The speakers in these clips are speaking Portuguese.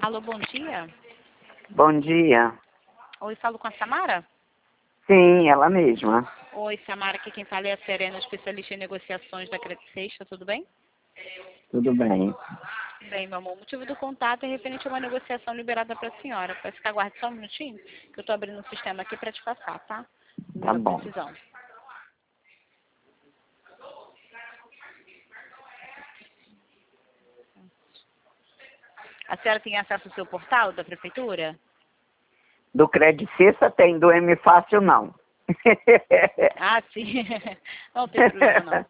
Alô, bom dia. Bom dia. Oi, falo com a Samara? Sim, ela mesma. Oi, Samara, aqui quem fala é a Serena, especialista em negociações da Credit Sexta, tudo bem? Tudo bem. Bem, meu amor, o motivo do contato é referente a uma negociação liberada para a senhora. Pode ficar aguardando só um minutinho, que eu estou abrindo o sistema aqui para te passar, tá? Tá Muita bom. precisão. A senhora tem acesso ao seu portal da prefeitura? Do Credit Sexta tem, do M Fácil não. Ah, sim. Não tem problema, não.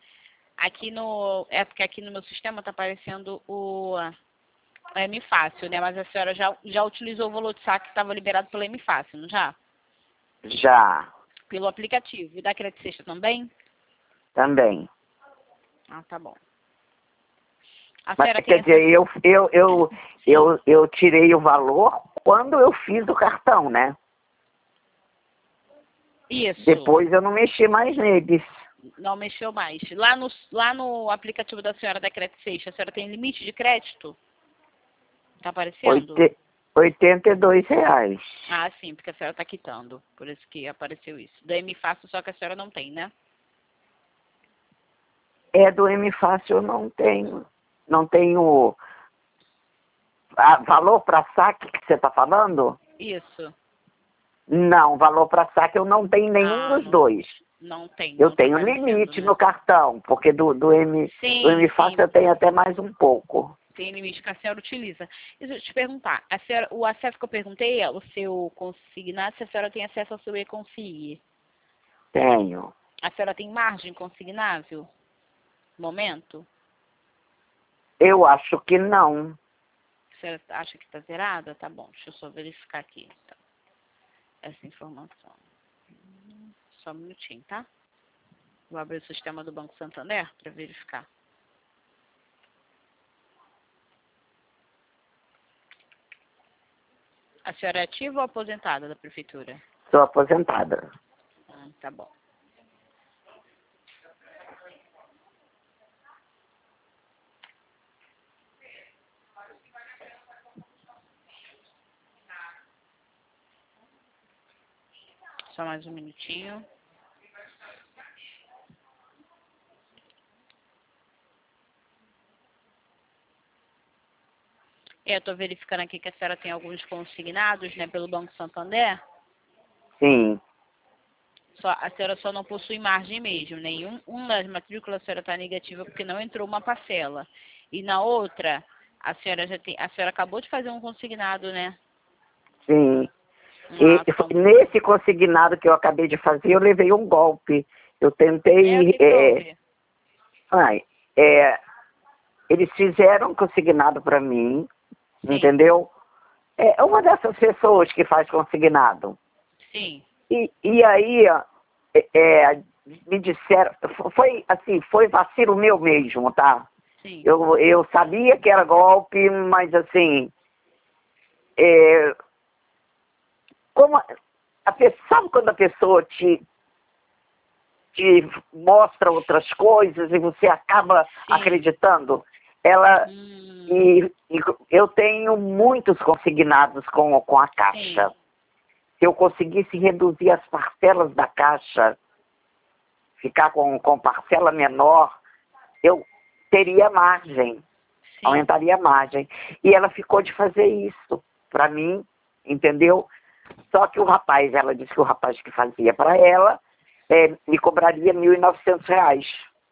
É porque aqui no meu sistema está aparecendo o M Fácil, né? Mas a senhora já utilizou o valor de saque que estava liberado pelo M Fácil, não já? Já, Pelo aplicativo. E da Credit Sexta também? também. Ah, tá bom. A Mas senhora tem quer dizer, acesso... eu tirei o valor quando eu fiz o cartão, né? Isso. Depois eu não mexi mais neles. Não mexeu mais. Lá no aplicativo da senhora da Credit Sexta, a senhora tem limite de crédito? Tá aparecendo? R$ 82. Ah, sim, porque a senhora tá quitando. Por isso que apareceu isso. Da M Fácil, só que a senhora não tem, né? É, do M Fácil eu não tenho. Não tenho valor para saque que você está falando? Isso. Não, valor para saque eu não tenho nenhum dos dois. Não tem. Eu Não tá tenho aparecendo, limite né? no cartão, porque do M Fácil eu tenho até mais um pouco. Tem limite que a senhora utiliza. E deixa eu te perguntar, o acesso que eu perguntei, o seu consignado, se a senhora tem acesso ao seu e-consig? Tenho. A senhora tem margem consignável? No momento? Eu acho que não. A senhora acha que está zerada? Tá bom, deixa eu só verificar aqui, então, essa informação. Só um minutinho, tá? Vou abrir o sistema do Banco Santander para verificar. A senhora é ativa ou aposentada da prefeitura? Sou aposentada. Tá bom. Só mais um minutinho. Eu estou verificando aqui que a senhora tem alguns consignados, né, pelo Banco Santander. Sim. A senhora só não possui margem mesmo, né? Em uma das matrículas a senhora está negativa porque não entrou uma parcela. E na outra, a senhora acabou de fazer um consignado, né? Sim. Só um Nesse consignado que eu acabei de fazer, eu levei um golpe. Eu tentei... eles fizeram um consignado para mim, sim. Entendeu? É uma dessas pessoas que faz consignado. Sim. E aí, me disseram... foi vacilo meu mesmo, tá? Sim. Eu sabia que era golpe, mas assim... sabe quando a pessoa te mostra outras coisas e você acaba acreditando? E eu tenho muitos consignados com a Caixa. Sim. Se eu conseguisse reduzir as parcelas da Caixa, ficar com parcela menor, eu teria margem, aumentaria a margem. E ela ficou de fazer isso para mim, entendeu? Só que ela disse que o rapaz que fazia para ela me cobraria R$ 1.900.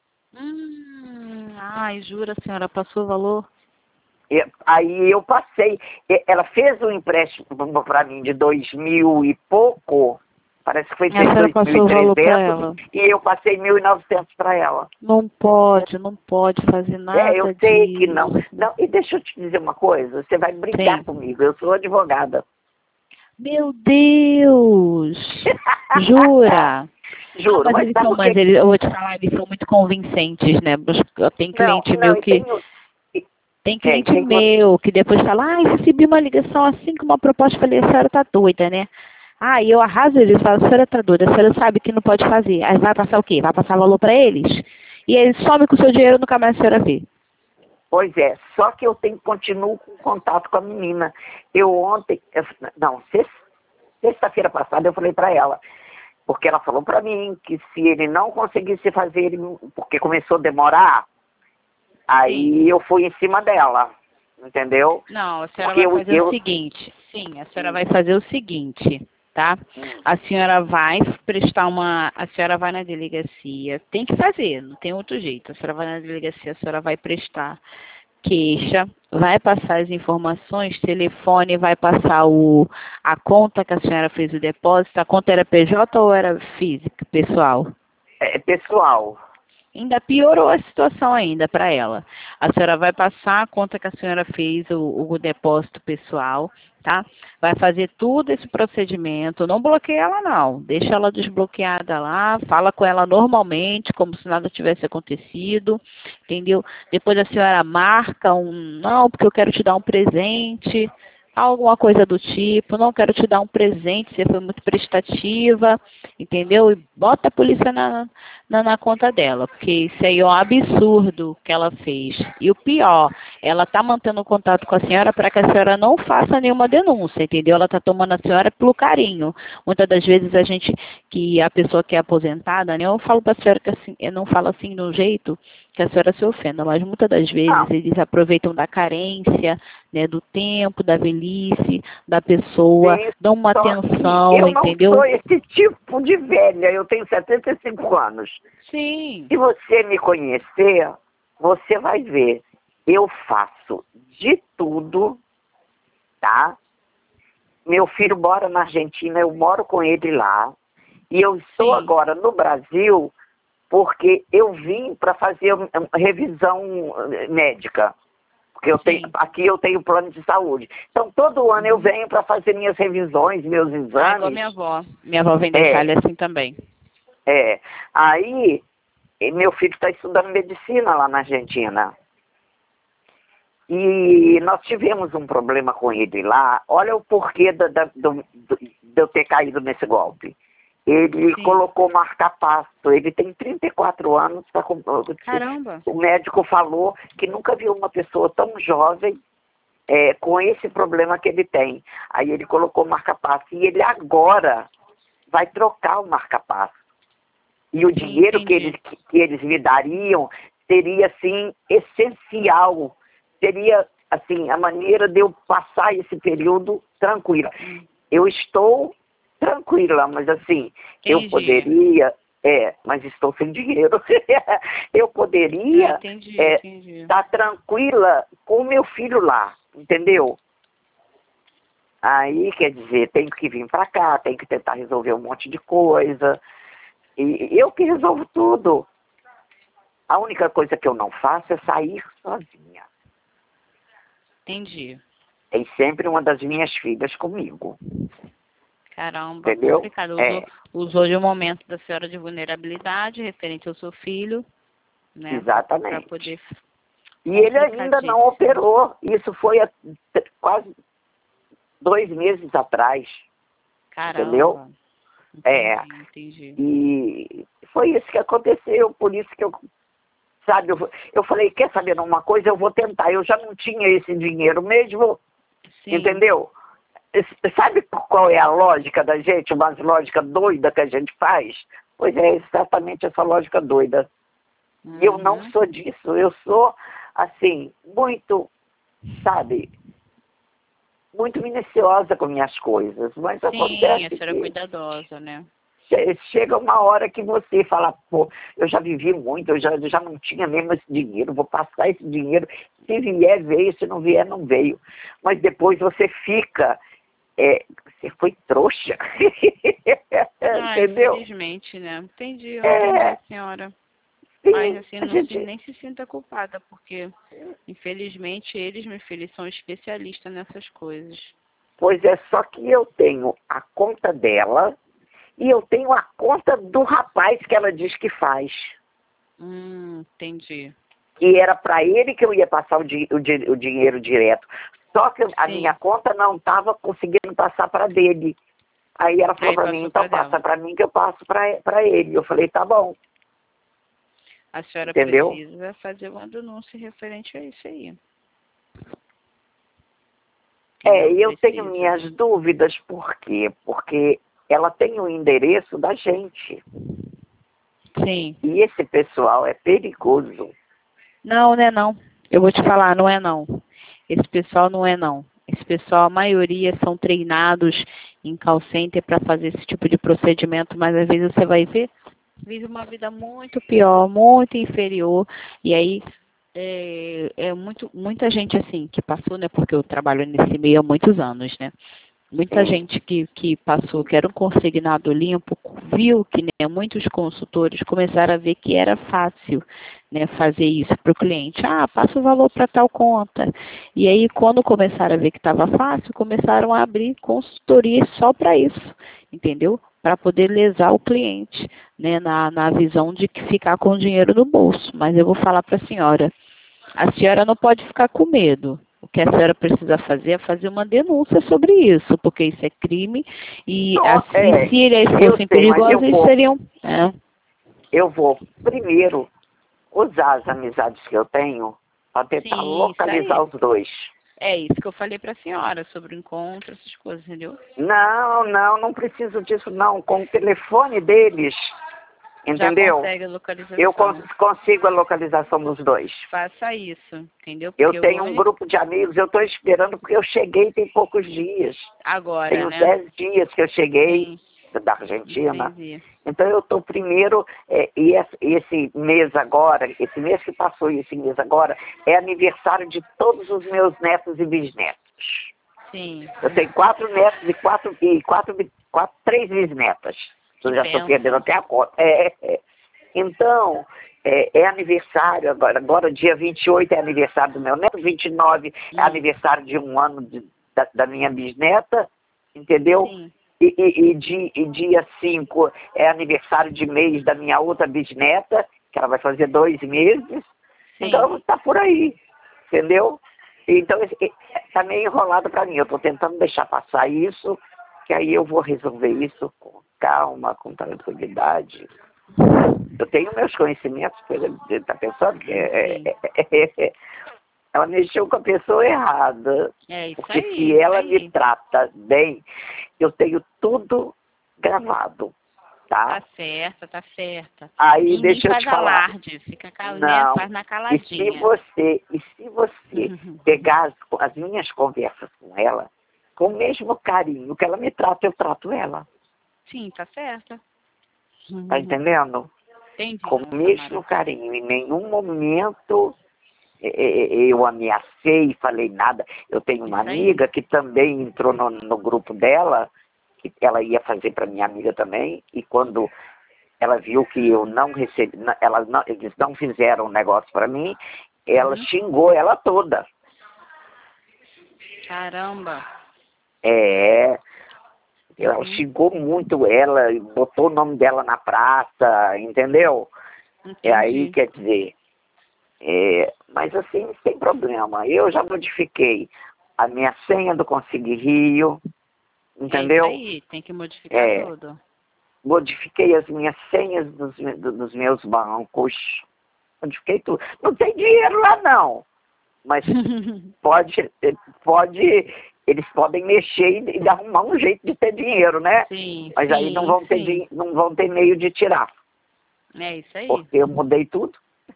Ai, jura, senhora, passou o valor? Aí eu passei. Ela fez um empréstimo para mim de 2.000 e pouco, parece que foi 2.300, e eu passei 1.900 para ela. Não pode fazer nada eu sei que não. E deixa eu te dizer uma coisa, você vai brigar comigo, eu sou advogada. Meu Deus! Jura? Juro, Mas eu vou te falar, eles são muito convincentes, né? Tem cliente meu que... Tem cliente meu que depois fala, recebi uma ligação assim com uma proposta. Eu falei, a senhora tá doida, né? E eu arraso eles, falo, a senhora tá doida, a senhora sabe que não pode fazer. Aí vai passar o quê? Vai passar valor para eles? E eles somem com o seu dinheiro, nunca mais a senhora vê. Pois é, só que eu continuo com contato com a menina. Sexta-feira passada eu falei para ela, porque ela falou para mim que se ele não conseguisse fazer, porque começou a demorar, aí eu fui em cima dela, entendeu? Não, a senhora vai fazer o seguinte, sim, a senhora vai fazer o seguinte, tá? A senhora vai a senhora vai na delegacia, tem que fazer, não tem outro jeito. A senhora vai na delegacia, a senhora vai prestar queixa, vai passar as informações, telefone, vai passar a conta que a senhora fez o depósito. A conta era PJ ou era física, pessoal? É pessoal. Ainda piorou a situação ainda para ela. A senhora vai passar a conta que a senhora fez, o depósito pessoal, tá? Vai fazer tudo esse procedimento. Não bloqueia ela, não. Deixa ela desbloqueada lá, fala com ela normalmente, como se nada tivesse acontecido, entendeu? Depois a senhora marca não, porque eu quero te dar um presente, alguma coisa do tipo, não quero te dar um presente, você foi muito prestativa, entendeu? E bota a polícia na conta dela, porque isso aí é um absurdo que ela fez. E o pior, ela está mantendo contato com a senhora para que a senhora não faça nenhuma denúncia, entendeu? Ela está tomando a senhora pelo carinho. Muitas das vezes a pessoa que é aposentada, né? Eu falo para a senhora que assim, eu não falo assim de um jeito que a senhora se ofenda, mas muitas das vezes eles aproveitam da carência, né, do tempo, da velhice, da pessoa, dão uma atenção, entendeu? Eu não sou esse tipo de velha, eu tenho 75 anos. Sim. Se você me conhecer, você vai ver. Eu faço de tudo, tá? Meu filho mora na Argentina, eu moro com ele lá. E eu estou agora no Brasil porque eu vim para fazer revisão médica. Porque aqui eu tenho plano de saúde. Então, todo ano eu venho para fazer minhas revisões, meus exames. Igual minha avó. Minha avó vem da Itália assim também. Aí, meu filho está estudando medicina lá na Argentina. E nós tivemos um problema com ele lá. Olha o porquê de eu ter caído nesse golpe. Ele colocou marca-passo. Ele tem 34 anos. Caramba! O médico falou que nunca viu uma pessoa tão jovem com esse problema que ele tem. Aí ele colocou marca-passo. E ele agora vai trocar o marca-passo. E o dinheiro que eles me dariam seria, assim, essencial. Seria, assim, a maneira de eu passar esse período tranquila. Eu estou tranquila, mas assim, eu poderia, mas estou sem dinheiro. Eu poderia estar tranquila com o meu filho lá, entendeu? Aí, quer dizer, tenho que vir para cá, tenho que tentar resolver um monte de coisa. E eu que resolvo tudo. A única coisa que eu não faço é sair sozinha. Entendi. Tem sempre uma das minhas filhas comigo. Caramba, entendeu? Complicado. Usou de um momento da senhora de vulnerabilidade referente ao seu filho, né? Exatamente. Para poder... E ele ainda não operou. Isso foi há quase 2 meses atrás. Caramba. Entendeu? Entendi. E foi isso que aconteceu. Por isso que eu falei, quer saber de uma coisa? Eu vou tentar. Eu já não tinha esse dinheiro mesmo. Sim. Entendeu? Sabe qual é a lógica da gente, uma lógica doida que a gente faz? Pois é, exatamente essa lógica doida. E eu não sou disso, eu sou, assim, muito, sabe, muito minuciosa com minhas coisas. Mas acontece a senhora é cuidadosa, né? Chega uma hora que você fala, pô, eu já vivi muito, eu já não tinha mesmo esse dinheiro, vou passar esse dinheiro. Se vier, veio, se não vier, não veio. Mas depois você fica... você foi trouxa. Entendeu? Infelizmente, né? Entendi, eu entendi a senhora. Sim, mas assim, nem se sinta culpada, porque infelizmente eles, meu filho, são especialistas nessas coisas. Pois é, só que eu tenho a conta dela e eu tenho a conta do rapaz que ela diz que faz. Entendi. Que era para ele que eu ia passar o dinheiro direto. Só que a minha conta não estava conseguindo passar para dele. Aí ela falou para mim, então passa para mim que eu passo para ele. Eu falei, tá bom. A senhora Entendeu? precisa fazer uma denúncia referente a isso aí. E eu tenho minhas dúvidas, por quê? Porque ela tem o endereço da gente. Sim. E esse pessoal é perigoso. Não, não é não. Eu vou te falar, não é não. Esse pessoal não é não. Esse pessoal, a maioria, são treinados em call center para fazer esse tipo de procedimento, mas às vezes você vai ver, vive uma vida muito pior, muito inferior, e aí muita gente assim que passou, né, porque eu trabalho nesse meio há muitos anos, né, muita gente que passou, que era um consignado limpo, viu que, né, muitos consultores começaram a ver que era fácil, né, fazer isso para o cliente. Ah, passa o valor para tal conta. E aí, quando começaram a ver que estava fácil, começaram a abrir consultorias só para isso, entendeu? Para poder lesar o cliente, né, na visão de que ficar com o dinheiro no bolso. Mas eu vou falar para a senhora não pode ficar com medo. O que a senhora precisa fazer é fazer uma denúncia sobre isso, porque isso é crime e se eles fossem perigosos, eles seriam... Eu vou primeiro usar as amizades que eu tenho para tentar localizar os dois. É isso que eu falei para a senhora, sobre o encontro, essas coisas, entendeu? Não preciso disso não. Com o telefone deles, entendeu? Já consegue a localização. Eu consigo a localização dos dois. Faça isso, entendeu? Porque eu tenho um grupo de amigos, eu estou esperando, porque eu cheguei tem poucos dias. Agora, tem uns 10 dias que eu cheguei da Argentina. Entendi. Então eu estou primeiro, e esse mês agora, esse mês que passou e esse mês agora, é aniversário de todos os meus netos e bisnetos. Sim. Eu tenho 4 netos e 3 bisnetas. Eu já estou perdendo até a conta. Então, é aniversário agora dia 28 é aniversário do meu neto, 29 é aniversário de 1 ano da minha bisneta, entendeu? Sim. E dia 5 é aniversário de mês da minha outra bisneta, que ela vai fazer 2 meses. Sim. Então, está por aí, entendeu? Então, está meio enrolado para mim. Eu estou tentando deixar passar isso, que aí eu vou resolver isso com calma, com tranquilidade. Eu tenho meus conhecimentos, está pensando que ela mexeu com a pessoa errada. Porque se ela me trata bem, eu tenho tudo gravado, tá? Tá certa. Aí ninguém deixa eu faz te falar. Alarde, fica faz na caladinha. E se você pegar as minhas conversas com ela, com o mesmo carinho que ela me trata, eu trato ela. Sim, tá certa. Tá entendendo? Entendi. Com o mesmo carinho. Em nenhum momento eu ameacei e falei nada. Eu tenho uma amiga que também entrou no grupo dela, que ela ia fazer para minha amiga também, e quando ela viu que eu não recebi, eles não fizeram um negócio para mim, ela xingou ela toda. Caramba. Ela xingou muito ela, botou o nome dela na praça, entendeu? Entendi. Aí, quer dizer, mas assim, sem problema. Eu já modifiquei a minha senha do Consegui Rio, entendeu? É isso aí, tem que modificar tudo. Modifiquei as minhas senhas dos meus bancos, modifiquei tudo. Não tem dinheiro lá não, mas eles podem mexer e arrumar um jeito de ter dinheiro, né? Sim, mas aí não vão ter meio de tirar. É isso aí. Porque eu mudei tudo.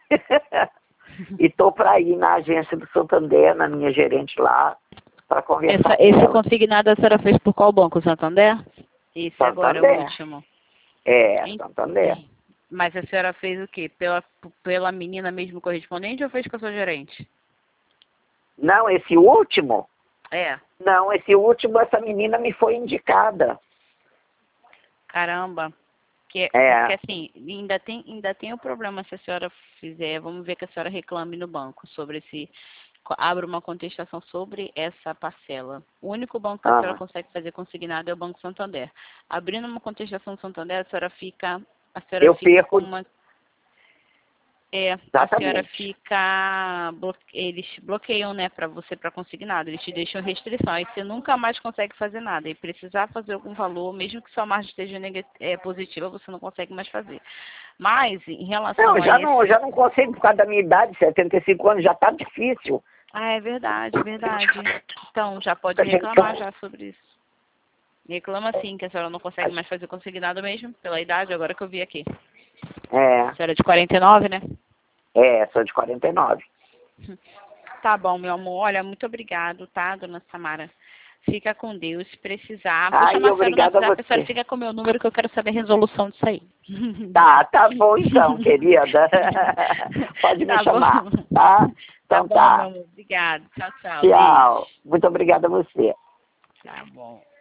E estou para ir na agência do Santander, na minha gerente lá, para conversar com esse ela. consignado a senhora fez por qual banco? Santander? Esse Santander. Agora é o último. Santander. Mas a senhora fez o quê? Pela menina mesmo correspondente ou fez com a sua gerente? Não, esse último? Não, esse último, essa menina me foi indicada. Caramba. Porque assim, ainda tem o problema se a senhora fizer, vamos ver que a senhora reclame no banco sobre abra uma contestação sobre essa parcela. O único banco que a senhora consegue fazer consignado é o Banco Santander. Abrindo uma contestação no Santander, a senhora fica perco, com uma... A senhora fica... Eles bloqueiam, né, para você, para consignado. Eles te deixam restrição. Aí você nunca mais consegue fazer nada. E precisar fazer algum valor, mesmo que sua margem esteja positiva, você não consegue mais fazer. Mas, em relação já não consigo por causa da minha idade, 75 anos, já tá difícil. É verdade, verdade. Então, já pode reclamar já sobre isso. Reclama sim, que a senhora não consegue mais fazer consignado mesmo, pela idade, agora que eu vi aqui. A senhora é de 49, né? Sou de 49. Tá bom, meu amor. Olha, muito obrigado, tá, dona Samara? Fica com Deus, se precisar. Vou chamar a senhora no WhatsApp, a senhora fica com o meu número que eu quero saber a resolução disso aí. Tá bom então, querida. Pode me chamar, tá? Então tá bom, meu amor. Obrigado. Tchau, tchau. Tchau. Beijo. Muito obrigada a você. Tá bom.